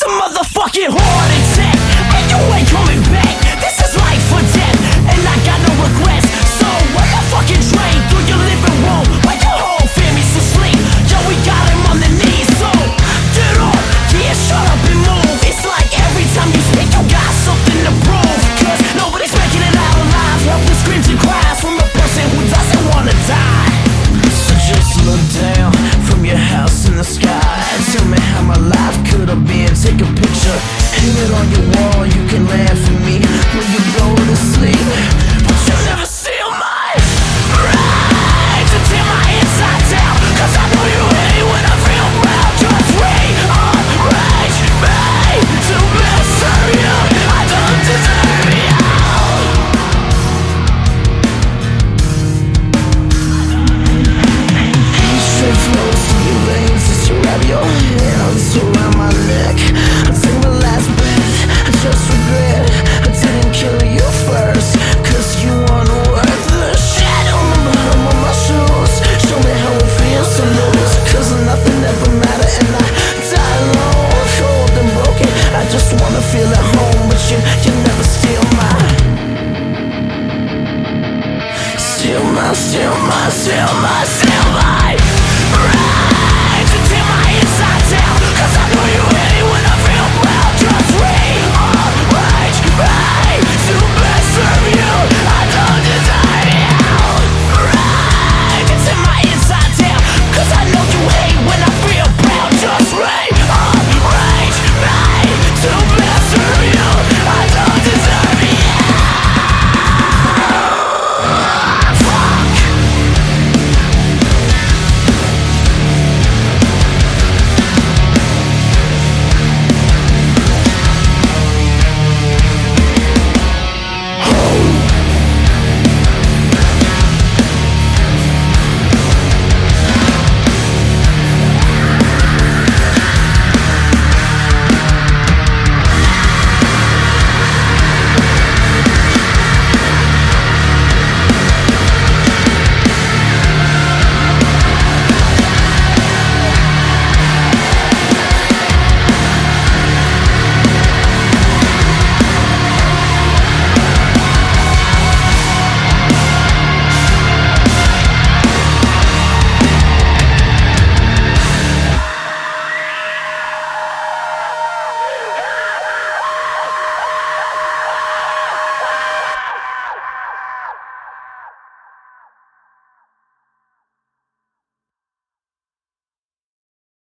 a motherfucking heart attack, and you ain't coming back. This is life or death, and I got no regrets. So run the fucking train through your living room while your whole family's asleep. Yo, we got him on the knees, so get up, yeah, shut up and move. It's like every time you speak, you got something to prove. Cause nobody's making it out alive. Helpless screams and cries from a person who doesn't wanna die. So just look down from your house in the sky and tell me how my life could have been. Take a picture, hang it on your wall.